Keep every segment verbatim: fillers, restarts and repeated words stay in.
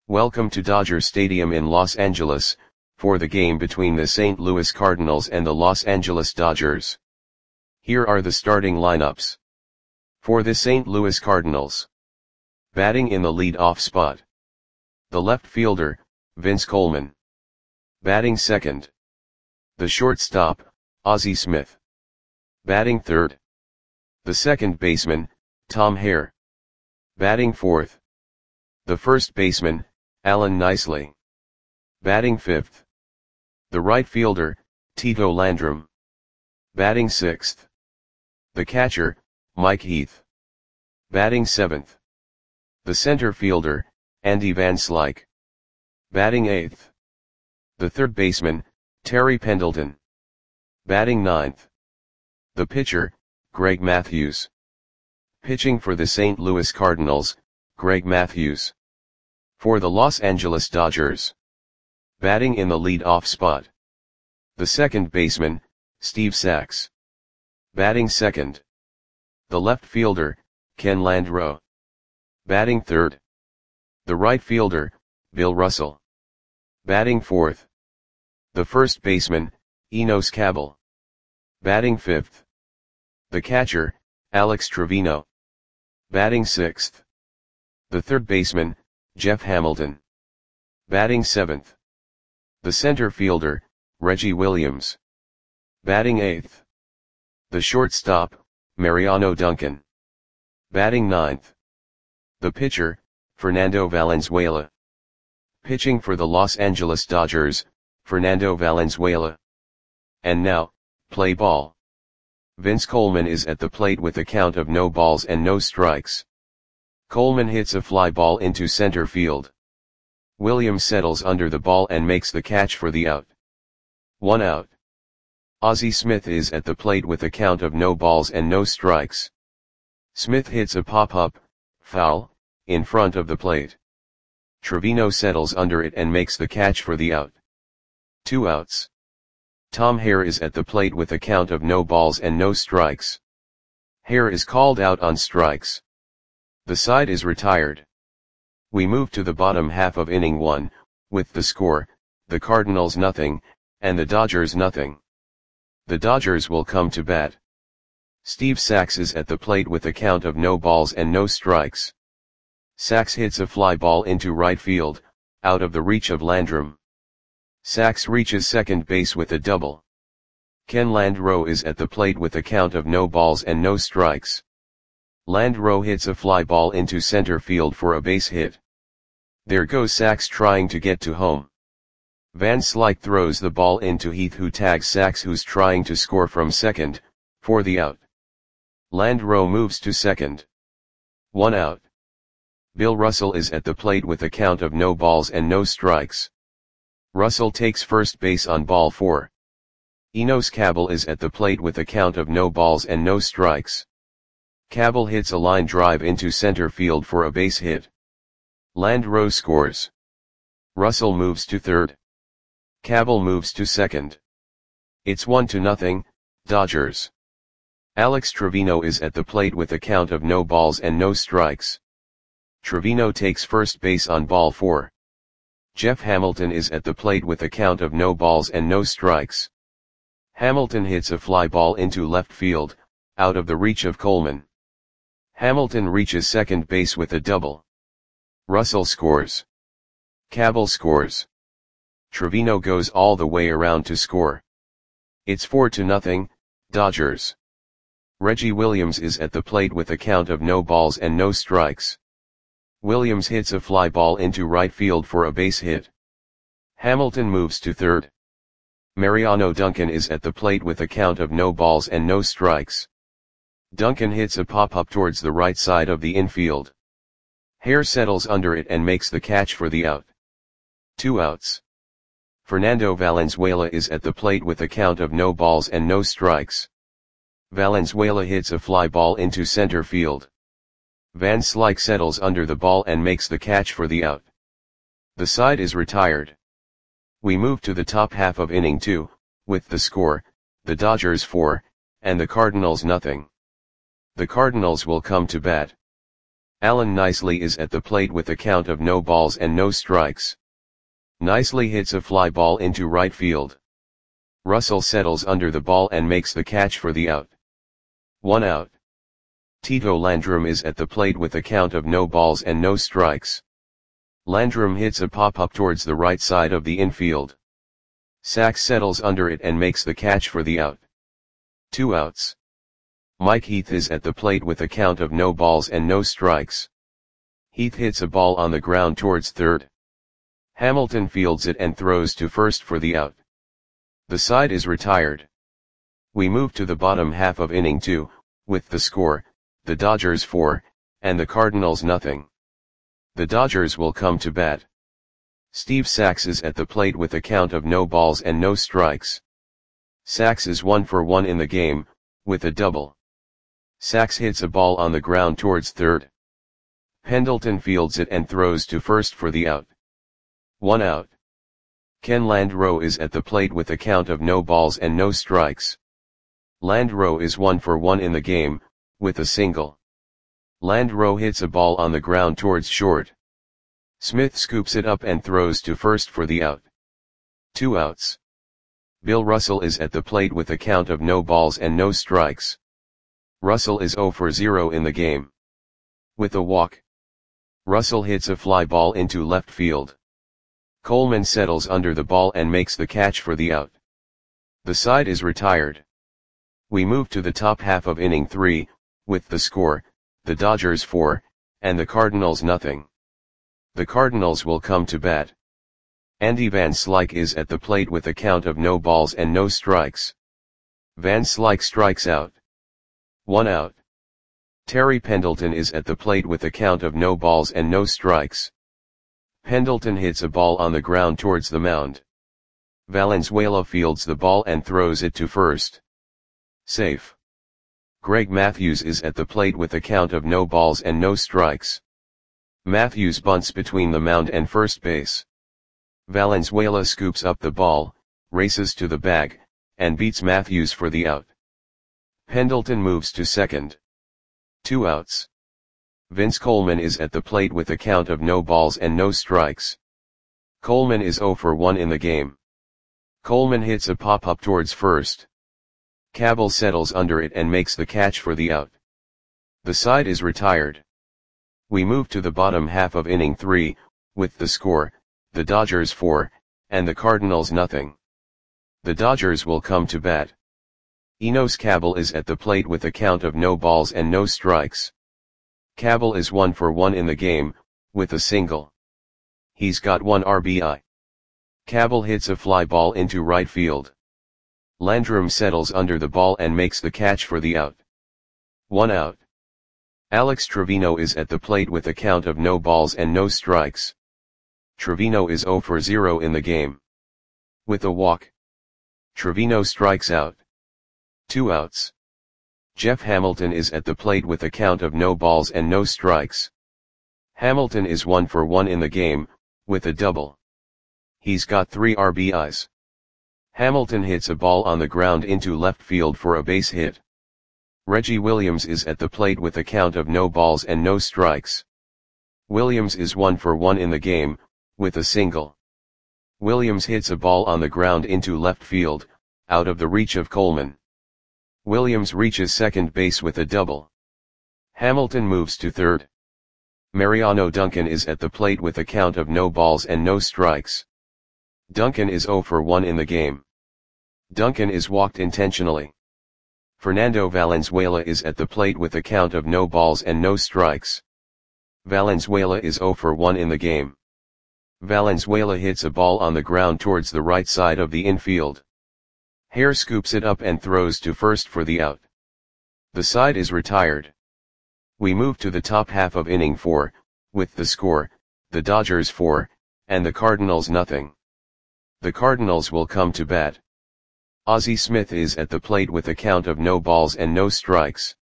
Welcome to Dodger Stadium in Los Angeles, for the game between the Saint Louis Cardinals and the Los Angeles Dodgers. Here are the starting lineups. For the Saint Louis Cardinals. Batting in the lead-off spot. The left fielder, Vince Coleman. Batting second. The shortstop, Ozzie Smith. Batting third. The second baseman, Tom Hare. Batting fourth. The first baseman, Alan Nicely. Batting fifth. The right fielder, Tito Landrum. Batting sixth. The catcher, Mike Heath. Batting seventh. The center fielder, Andy Van Slyke. Batting eighth. The third baseman, Terry Pendleton. Batting ninth. The pitcher, Greg Matthews. Pitching for the Saint Louis Cardinals, Greg Matthews. For the Los Angeles Dodgers. Batting in the lead-off spot. The second baseman, Steve Sax. Batting second. The left fielder, Ken Landreaux. Batting third. The right fielder, Bill Russell. Batting fourth. The first baseman, Enos Cabell. Batting fifth. The catcher, Alex Trevino. Batting sixth. The third baseman, Jeff Hamilton. Batting seventh. The center fielder, Reggie Williams. Batting eighth. The shortstop, Mariano Duncan. Batting ninth. The pitcher, Fernando Valenzuela. Pitching for the Los Angeles Dodgers, Fernando Valenzuela. And now, play ball. Vince Coleman is at the plate with a count of no balls and no strikes. Coleman hits a fly ball into center field. Williams settles under the ball and makes the catch for the out. One out. Ozzie Smith is at the plate with a count of no balls and no strikes. Smith hits a pop-up, foul, in front of the plate. Trevino settles under it and makes the catch for the out. Two outs. Tom Hare is at the plate with a count of no balls and no strikes. Hare is called out on strikes. The side is retired. We move to the bottom half of inning one, with the score, the Cardinals nothing, and the Dodgers nothing. The Dodgers will come to bat. Steve Sax is at the plate with a count of no balls and no strikes. Sax hits a fly ball into right field, out of the reach of Landrum. Sax reaches second base with a double. Ken Landreaux is at the plate with a count of no balls and no strikes. Landreaux hits a fly ball into center field for a base hit. There goes Sax trying to get to home. Van Slyke throws the ball into Heath, who tags Sax, who's trying to score from second, for the out. Landreaux moves to second. One out. Bill Russell is at the plate with a count of no balls and no strikes. Russell takes first base on ball four. Enos Cabell is at the plate with a count of no balls and no strikes. Cabell hits a line drive into center field for a base hit. Landreaux scores. Russell moves to third. Cabell moves to second. It's one to nothing, Dodgers. Alex Trevino is at the plate with a count of no balls and no strikes. Trevino takes first base on ball four. Jeff Hamilton is at the plate with a count of no balls and no strikes. Hamilton hits a fly ball into left field, out of the reach of Coleman. Hamilton reaches second base with a double. Russell scores. Cabell scores. Trevino goes all the way around to score. It's four to nothing, Dodgers. Reggie Williams is at the plate with a count of no balls and no strikes. Williams hits a fly ball into right field for a base hit. Hamilton moves to third. Mariano Duncan is at the plate with a count of no balls and no strikes. Duncan hits a pop-up towards the right side of the infield. Hare settles under it and makes the catch for the out. Two outs. Fernando Valenzuela is at the plate with a count of no balls and no strikes. Valenzuela hits a fly ball into center field. Van Slyke settles under the ball and makes the catch for the out. The side is retired. We move to the top half of inning two, with the score, the Dodgers four, and the Cardinals nothing. The Cardinals will come to bat. Alan Nicely is at the plate with a count of no balls and no strikes. Nicely hits a fly ball into right field. Russell settles under the ball and makes the catch for the out. One out. Tito Landrum is at the plate with a count of no balls and no strikes. Landrum hits a pop-up towards the right side of the infield. Sachs settles under it and makes the catch for the out. Two outs. Mike Heath is at the plate with a count of no balls and no strikes. Heath hits a ball on the ground towards third. Hamilton fields it and throws to first for the out. The side is retired. We move to the bottom half of inning two, with the score, the Dodgers four, and the Cardinals nothing. The Dodgers will come to bat. Steve Sachs is at the plate with a count of no balls and no strikes. Sachs is one for one in the game, with a double. Sachs hits a ball on the ground towards third. Pendleton fields it and throws to first for the out. One out. Ken Landreau is at the plate with a count of no balls and no strikes. Landreau is one for one in the game, with a single. Landreau hits a ball on the ground towards short. Smith scoops it up and throws to first for the out. Two outs. Bill Russell is at the plate with a count of no balls and no strikes. Russell is zero for zero in the game. With a walk. Russell hits a fly ball into left field. Coleman settles under the ball and makes the catch for the out. The side is retired. We move to the top half of inning three, with the score, the Dodgers four, and the Cardinals nothing. The Cardinals will come to bat. Andy Van Slyke is at the plate with a count of no balls and no strikes. Van Slyke strikes out. One out. Terry Pendleton is at the plate with a count of no balls and no strikes. Pendleton hits a ball on the ground towards the mound. Valenzuela fields the ball and throws it to first. Safe. Greg Matthews is at the plate with a count of no balls and no strikes. Matthews bunts between the mound and first base. Valenzuela scoops up the ball, races to the bag, and beats Matthews for the out. Pendleton moves to second. Two outs. Vince Coleman is at the plate with a count of no balls and no strikes. Coleman is zero for one in the game. Coleman hits a pop-up towards first. Cabell settles under it and makes the catch for the out. The side is retired. We move to the bottom half of inning three, with the score, the Dodgers four, and the Cardinals nothing. The Dodgers will come to bat. Enos Cabell is at the plate with a count of no balls and no strikes. Cabell is one for one in the game, with a single. He's got one R B I. Cabell hits a fly ball into right field. Landrum settles under the ball and makes the catch for the out. One out. Alex Trevino is at the plate with a count of no balls and no strikes. Trevino is zero for zero in the game. With a walk. Trevino strikes out. Two outs. Jeff Hamilton is at the plate with a count of no balls and no strikes. Hamilton is one for one in the game, with a double. He's got three R B Is. Hamilton hits a ball on the ground into left field for a base hit. Reggie Williams is at the plate with a count of no balls and no strikes. Williams is one for one in the game, with a single. Williams hits a ball on the ground into left field, out of the reach of Coleman. Williams reaches second base with a double. Hamilton moves to third. Mariano Duncan is at the plate with a count of no balls and no strikes. Duncan is zero for one in the game. Duncan is walked intentionally. Fernando Valenzuela is at the plate with a count of no balls and no strikes. Valenzuela is zero for one in the game. Valenzuela hits a ball on the ground towards the right side of the infield. Hare scoops it up and throws to first for the out. The side is retired. We move to the top half of inning four, with the score, the Dodgers four, and the Cardinals nothing. The Cardinals will come to bat. Ozzie Smith is at the plate with a count of no balls and no strikes.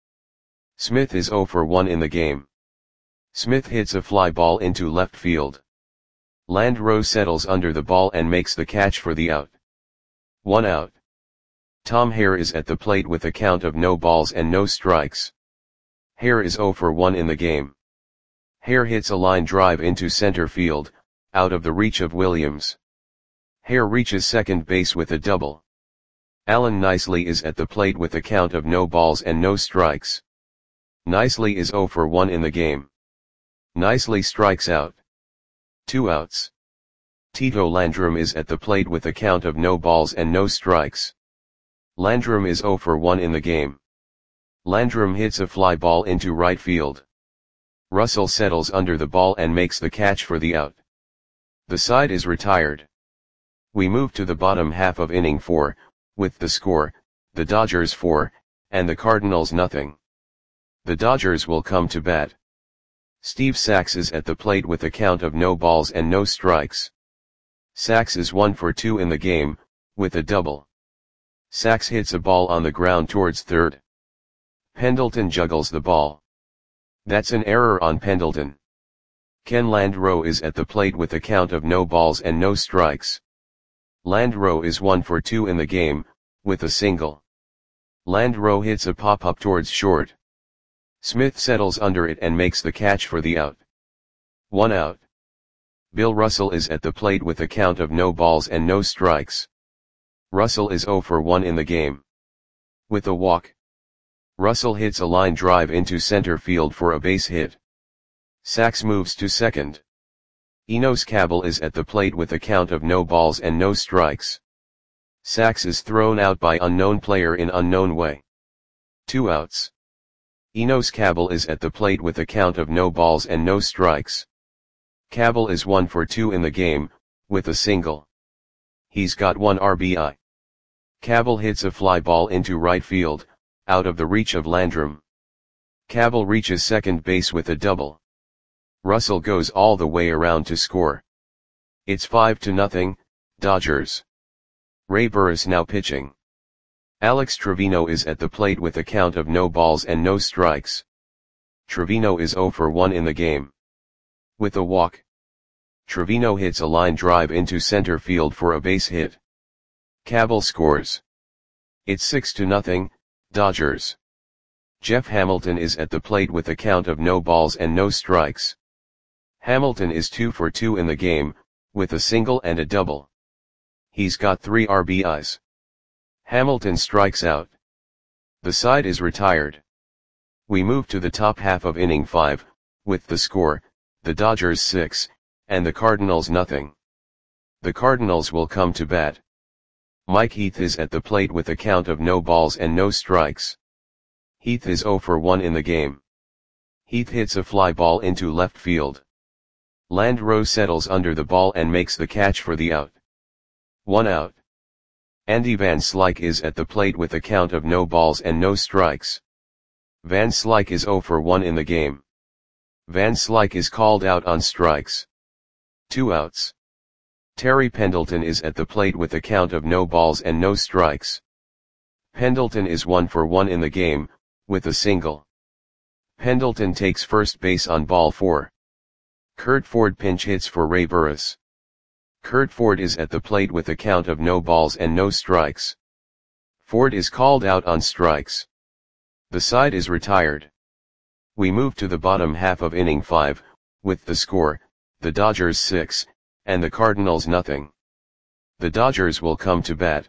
Smith is zero for one in the game. Smith hits a fly ball into left field. Landreau settles under the ball and makes the catch for the out. One out. Tom Hare is at the plate with a count of no balls and no strikes. Hare is zero for one in the game. Hare hits a line drive into center field, out of the reach of Williams. Hare reaches second base with a double. Allen Nicely is at the plate with a count of no balls and no strikes. Nicely is oh for one in the game. Nicely strikes out. Two outs. Tito Landrum is at the plate with a count of no balls and no strikes. Landrum is oh for one in the game. Landrum hits a fly ball into right field. Russell settles under the ball and makes the catch for the out. The side is retired. We move to the bottom half of inning four, with the score, the Dodgers four, and the Cardinals nothing. The Dodgers will come to bat. Steve Sax is at the plate with a count of no balls and no strikes. Sax is one for two in the game, with a double. Sax hits a ball on the ground towards third. Pendleton juggles the ball. That's an error on Pendleton. Ken Landreau is at the plate with a count of no balls and no strikes. Landreau is one for two in the game, with a single. Landreau hits a pop-up towards short. Smith settles under it and makes the catch for the out. One out. Bill Russell is at the plate with a count of no balls and no strikes. Russell is oh for one in the game. With a walk. Russell hits a line drive into center field for a base hit. Sax moves to second. Enos Cabell is at the plate with a count of no balls and no strikes. Sax is thrown out by unknown player in unknown way. Two outs. Enos Cabell is at the plate with a count of no balls and no strikes. Cabell is one for two in the game, with a single. He's got one R B I. Cabell hits a fly ball into right field, out of the reach of Landrum. Cabell reaches second base with a double. Russell goes all the way around to score. It's five to nothing, Dodgers. Ray Burris now pitching. Alex Trevino is at the plate with a count of no balls and no strikes. Trevino is oh for one in the game. With a walk. Trevino hits a line drive into center field for a base hit. Cabell scores. It's six to nothing, Dodgers. Jeff Hamilton is at the plate with a count of no balls and no strikes. Hamilton is two for two in the game, with a single and a double. He's got three R B Is. Hamilton strikes out. The side is retired. We move to the top half of inning five, with the score, the Dodgers six, and the Cardinals nothing. The Cardinals will come to bat. Mike Heath is at the plate with a count of no balls and no strikes. Heath is oh for one in the game. Heath hits a fly ball into left field. Landreau settles under the ball and makes the catch for the out. One out. Andy Van Slyke is at the plate with a count of no balls and no strikes. Van Slyke is oh for one in the game. Van Slyke is called out on strikes. Two outs. Terry Pendleton is at the plate with a count of no balls and no strikes. Pendleton is one for one in the game, with a single. Pendleton takes first base on ball four. Curt Ford pinch hits for Ray Burris. Curt Ford is at the plate with a count of no balls and no strikes. Ford is called out on strikes. The side is retired. We move to the bottom half of inning five, with the score, the Dodgers six, and the Cardinals nothing. The Dodgers will come to bat.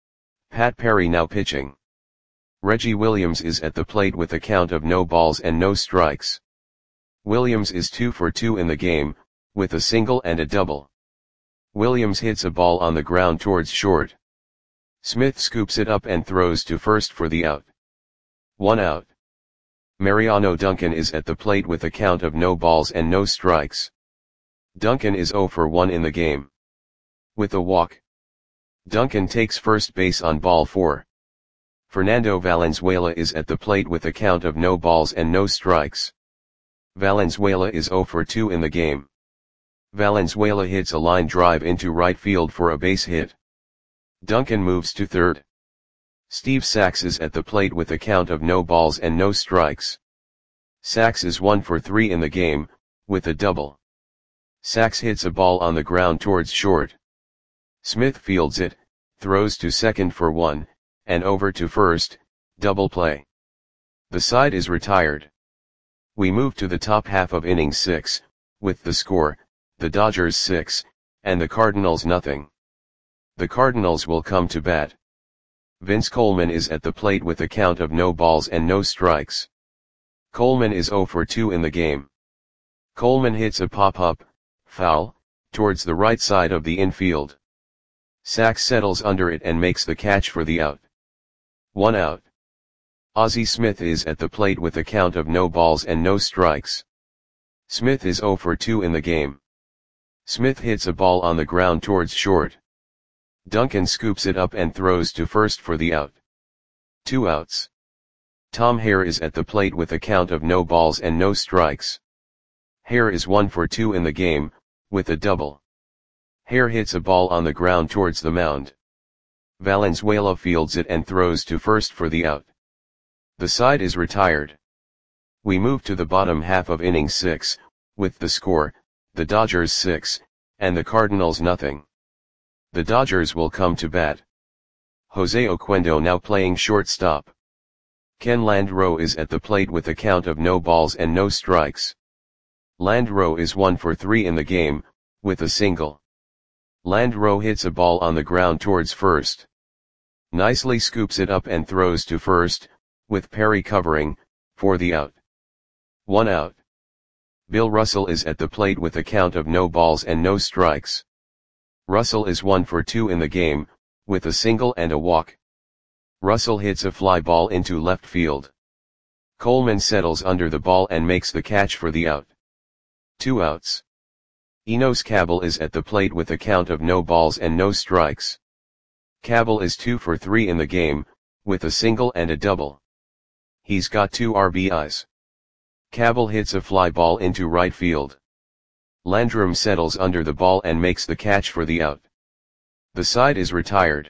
Pat Perry now pitching. Reggie Williams is at the plate with a count of no balls and no strikes. Williams is two for two in the game, with a single and a double. Williams hits a ball on the ground towards short. Smith scoops it up and throws to first for the out. One out. Mariano Duncan is at the plate with a count of no balls and no strikes. Duncan is oh for one in the game. With a walk. Duncan takes first base on ball four. Fernando Valenzuela is at the plate with a count of no balls and no strikes. Valenzuela is oh for two in the game. Valenzuela hits a line drive into right field for a base hit. Duncan moves to third. Steve Sax is at the plate with a count of no balls and no strikes. Sax is one for three in the game, with a double. Sax hits a ball on the ground towards short. Smith fields it, throws to second for one, and over to first, double play. The side is retired. We move to the top half of inning six, with the score, the Dodgers six, and the Cardinals nothing. The Cardinals will come to bat. Vince Coleman is at the plate with a count of no balls and no strikes. Coleman is oh for two in the game. Coleman hits a pop-up, foul, towards the right side of the infield. Sachs settles under it and makes the catch for the out. One out. Ozzie Smith is at the plate with a count of no balls and no strikes. Smith is oh for two in the game. Smith hits a ball on the ground towards short. Duncan scoops it up and throws to first for the out. Two outs. Tom Hare is at the plate with a count of no balls and no strikes. Hare is one for two in the game, with a double. Hare hits a ball on the ground towards the mound. Valenzuela fields it and throws to first for the out. The side is retired. We move to the bottom half of inning six, with the score, the Dodgers six, and the Cardinals nothing. The Dodgers will come to bat. Jose Oquendo now playing shortstop. Ken Landreaux is at the plate with a count of no balls and no strikes. Landreaux is one for three in the game, with a single. Landreaux hits a ball on the ground towards first. Nicely scoops it up and throws to first, with Perry covering, for the out. One out. Bill Russell is at the plate with a count of no balls and no strikes. Russell is one for two in the game, with a single and a walk. Russell hits a fly ball into left field. Coleman settles under the ball and makes the catch for the out. Two outs. Enos Cabell is at the plate with a count of no balls and no strikes. Cabell is two for three in the game, with a single and a double. He's got two R B Is. Cabell hits a fly ball into right field. Landrum settles under the ball and makes the catch for the out. The side is retired.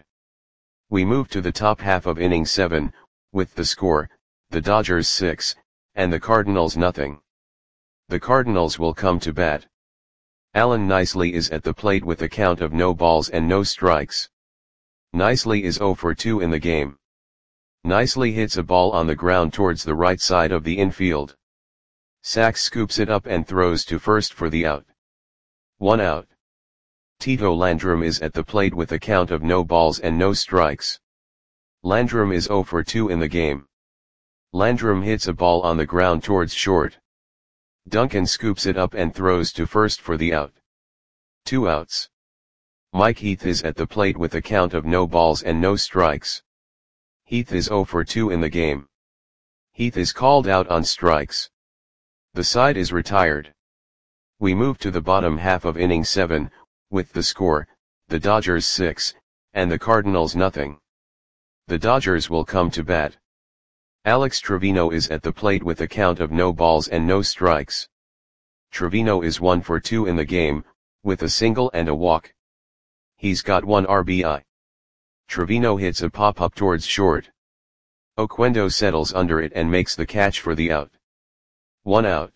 We move to the top half of inning seven, with the score, the Dodgers six, and the Cardinals nothing. The Cardinals will come to bat. Alan Nicely is at the plate with a count of no balls and no strikes. Nicely is oh for two in the game. Nicely hits a ball on the ground towards the right side of the infield. Sachs scoops it up and throws to first for the out. One out. Tito Landrum is at the plate with a count of no balls and no strikes. Landrum is oh for two in the game. Landrum hits a ball on the ground towards short. Duncan scoops it up and throws to first for the out. Two outs. Mike Heath is at the plate with a count of no balls and no strikes. Heath is oh for two in the game. Heath is called out on strikes. The side is retired. We move to the bottom half of inning seven, with the score, the Dodgers six, and the Cardinals nothing. The Dodgers will come to bat. Alex Trevino is at the plate with a count of no balls and no strikes. Trevino is one for two in the game, with a single and a walk. He's got one R B I. Trevino hits a pop-up towards short. Oquendo settles under it and makes the catch for the out. One out.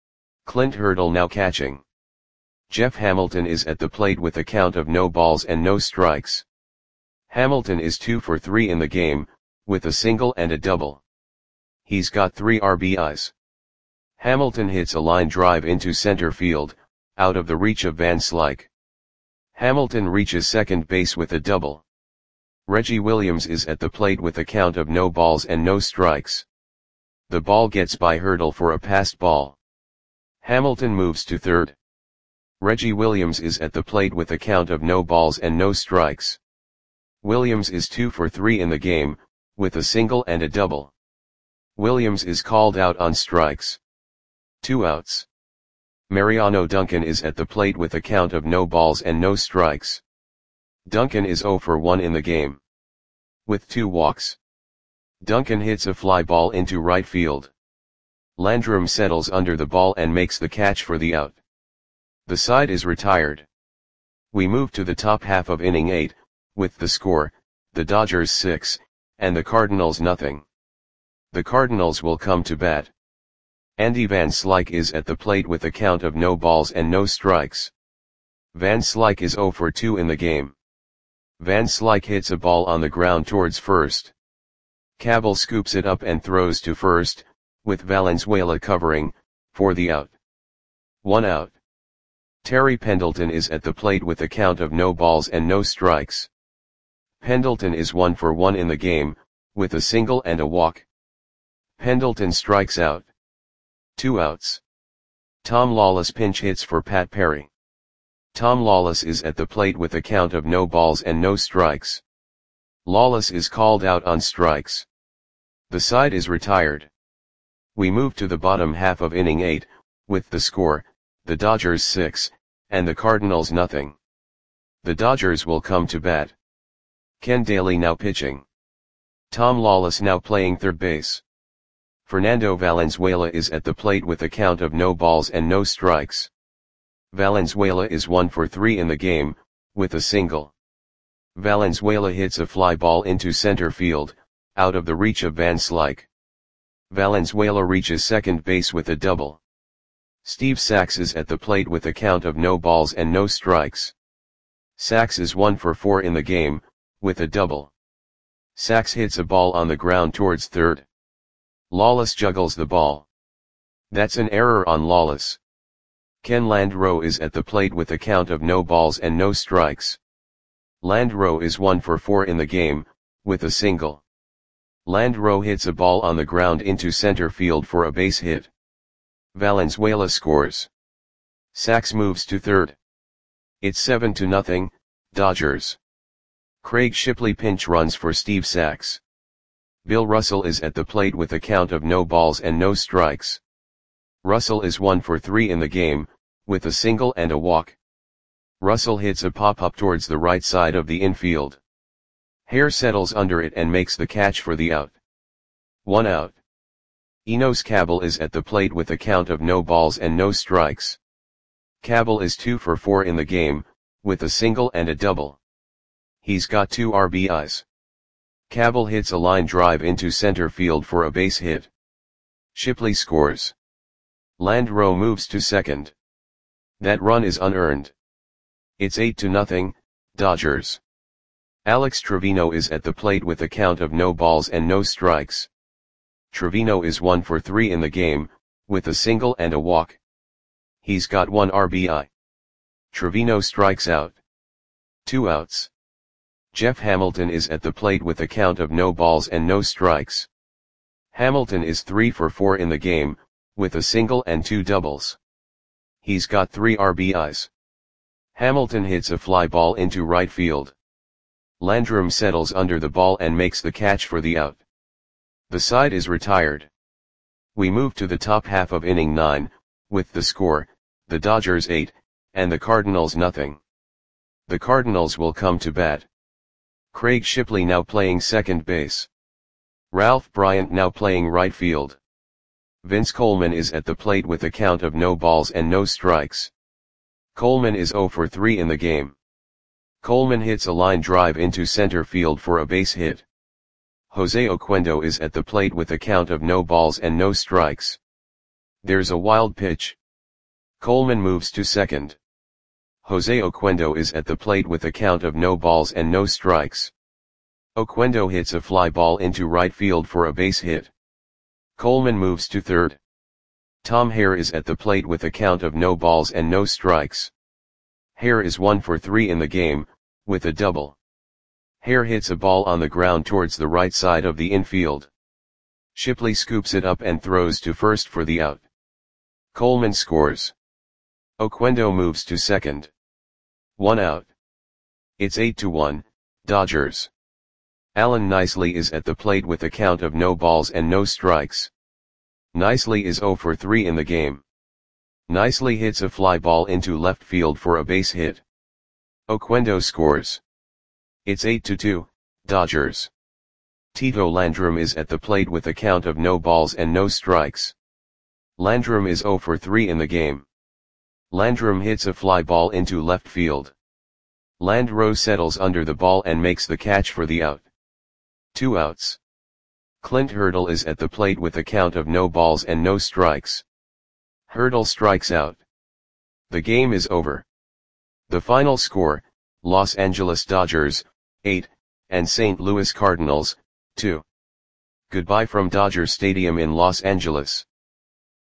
Clint Hurdle now catching. Jeff Hamilton is at the plate with a count of no balls and no strikes. Hamilton is two for three in the game, with a single and a double. He's got three R B Is. Hamilton hits a line drive into center field, out of the reach of Van Slyke. Hamilton reaches second base with a double. Reggie Williams is at the plate with a count of no balls and no strikes. The ball gets by Hurdle for a passed ball. Hamilton moves to third. Reggie Williams is at the plate with a count of no balls and no strikes. Williams is two for three in the game, with a single and a double. Williams is called out on strikes. Two outs. Mariano Duncan is at the plate with a count of no balls and no strikes. Duncan is oh for one in the game. With two walks. Duncan hits a fly ball into right field. Landrum settles under the ball and makes the catch for the out. The side is retired. We move to the top half of inning eight, with the score, the Dodgers six, and the Cardinals nothing. The Cardinals will come to bat. Andy Van Slyke is at the plate with a count of no balls and no strikes. Van Slyke is oh for two in the game. Van Slyke hits a ball on the ground towards first. Cabell scoops it up and throws to first, with Valenzuela covering, for the out. One out. Terry Pendleton is at the plate with a count of no balls and no strikes. Pendleton is one for one in the game, with a single and a walk. Pendleton strikes out. Two outs. Tom Lawless pinch hits for Pat Perry. Tom Lawless is at the plate with a count of no balls and no strikes. Lawless is called out on strikes. The side is retired. We move to the bottom half of inning eight, with the score, the Dodgers six, and the Cardinals nothing. The Dodgers will come to bat. Ken Daly now pitching. Tom Lawless now playing third base. Fernando Valenzuela is at the plate with a count of no balls and no strikes. Valenzuela is one for three in the game, with a single. Valenzuela hits a fly ball into center field, out of the reach of Van Slyke. Valenzuela reaches second base with a double. Steve Sax is at the plate with a count of no balls and no strikes. Sax is one for four in the game, with a double. Sax hits a ball on the ground towards third. Lawless juggles the ball. That's an error on Lawless. Ken Landreau is at the plate with a count of no balls and no strikes. Landreau is one for four in the game, with a single. Landreau hits a ball on the ground into center field for a base hit. Valenzuela scores. Sax moves to third. It's seven to nothing, Dodgers. Craig Shipley pinch runs for Steve Sax. Bill Russell is at the plate with a count of no balls and no strikes. Russell is one for three in the game, with a single and a walk. Russell hits a pop-up towards the right side of the infield. Hare settles under it and makes the catch for the out. One out. Enos Cabell is at the plate with a count of no balls and no strikes. Cabell is two for four in the game, with a single and a double. He's got two R B Is. Cabell hits a line drive into center field for a base hit. Shipley scores. Landreau moves to second. That run is unearned. It's eight to nothing, Dodgers. Alex Trevino is at the plate with a count of no balls and no strikes. Trevino is one for three in the game, with a single and a walk. He's got one R B I. Trevino strikes out. Two outs. Jeff Hamilton is at the plate with a count of no balls and no strikes. Hamilton is three for four in the game, with a single and two doubles. He's got three R B Is. Hamilton hits a fly ball into right field. Landrum settles under the ball and makes the catch for the out. The side is retired. We move to the top half of inning nine, with the score, the Dodgers eight, and the Cardinals nothing. The Cardinals will come to bat. Craig Shipley now playing second base. Ralph Bryant now playing right field. Vince Coleman is at the plate with a count of no balls and no strikes. Coleman is zero for three in the game. Coleman hits a line drive into center field for a base hit. Jose Oquendo is at the plate with a count of no balls and no strikes. There's a wild pitch. Coleman moves to second. Jose Oquendo is at the plate with a count of no balls and no strikes. Oquendo hits a fly ball into right field for a base hit. Coleman moves to third. Tom Hare is at the plate with a count of no balls and no strikes. Hare is one for three in the game, with a double. Hare hits a ball on the ground towards the right side of the infield. Shipley scoops it up and throws to first for the out. Coleman scores. Oquendo moves to second. One out. It's eight to one, Dodgers. Alan Nicely is at the plate with a count of no balls and no strikes. Nicely is zero for three in the game. Nicely hits a fly ball into left field for a base hit. Oquendo scores. It's eight to two, Dodgers. Tito Landrum is at the plate with a count of no balls and no strikes. Landrum is zero for three in the game. Landrum hits a fly ball into left field. Landreau settles under the ball and makes the catch for the out. Two outs. Clint Hurdle is at the plate with a count of no balls and no strikes. Hurdle strikes out. The game is over. The final score, Los Angeles Dodgers, eight, and Saint Louis Cardinals, two. Goodbye from Dodger Stadium in Los Angeles.